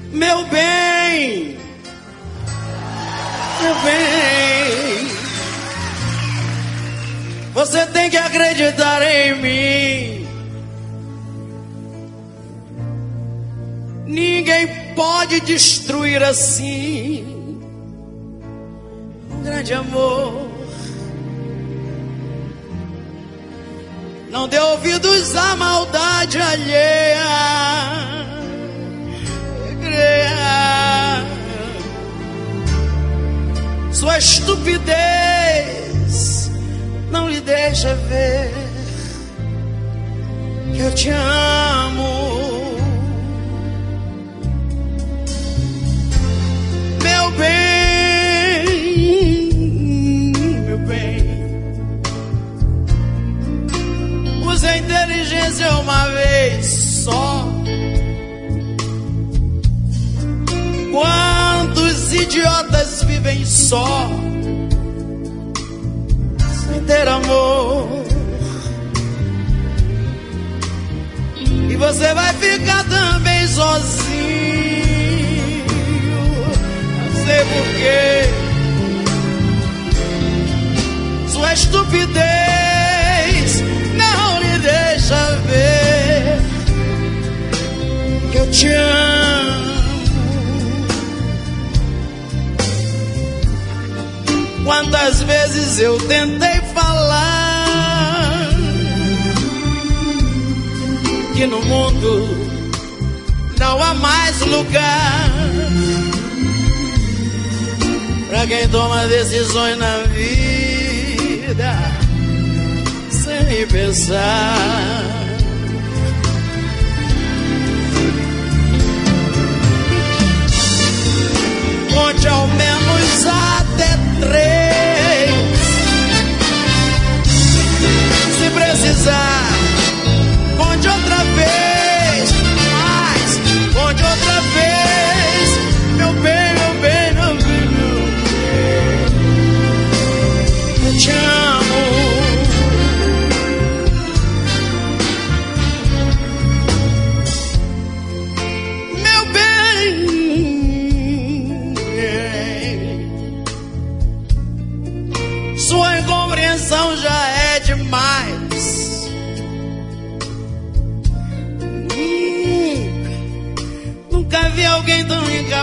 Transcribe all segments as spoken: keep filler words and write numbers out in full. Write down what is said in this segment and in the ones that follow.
Meu bem, meu bem, você tem que acreditar em mim. Ninguém pode destruir assim um grande amor. Não dê ouvidos à maldade alheia. Creia. Sua estupidez não lhe deixa ver que eu te amo. Meu bem, meu bem, use a inteligência uma vez só. Quantos idiotas vivem só, sem ter amor? E você vai ficar também sozinho. Não sei porquê. Sua estupidez não lhe deixa ver que eu te amo. Quantas vezes eu tentei falar que no mundo não há mais lugar pra quem toma decisões na vida sem pensar. Conte ao menos até três. Se precisar, conte outra vez. Mas, conte outra vez. Meu bem, meu bem, meu bem, meu bem. Eu te amo. Meu bem. Sua incompreensão já é demais. Hum, nunca vi alguém tão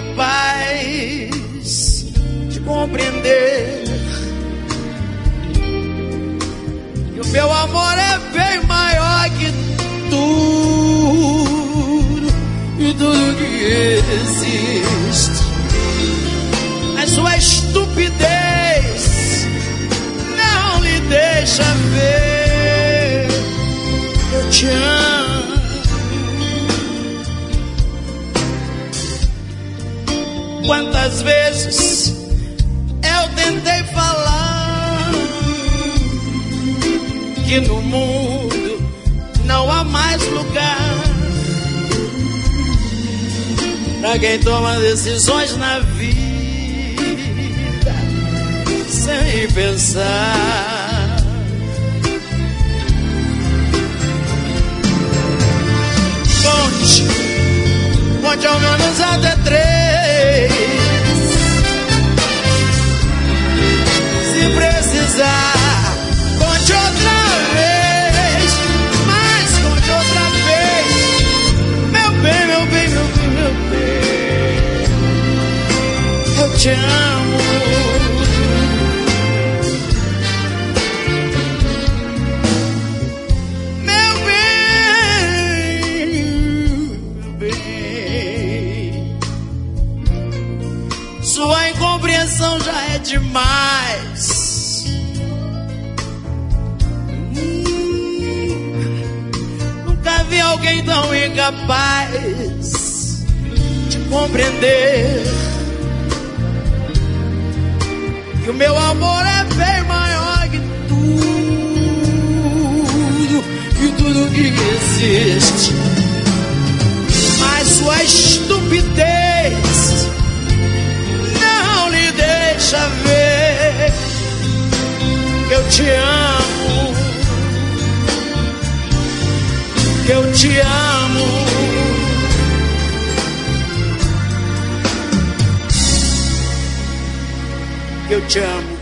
incapaz de compreender que o meu amor é bem maior que tudo e tudo que existe. A sua estupidez deixa ver, eu te amo. Quantas vezes eu tentei falar que no mundo não há mais lugar pra quem toma decisões na vida sem pensar. Conte, conte ao menos até três. Se precisar, conte outra vez. Mas conte outra vez. Meu bem, meu bem, meu bem, meu bem. Eu te amo. Sua incompreensão já é demais. Hum, nunca vi alguém tão incapaz de compreender que o meu amor é bem maior que tudo e tudo que existe. Mas sua estupidez deixa ver que eu te amo, que eu te amo. que eu te amo.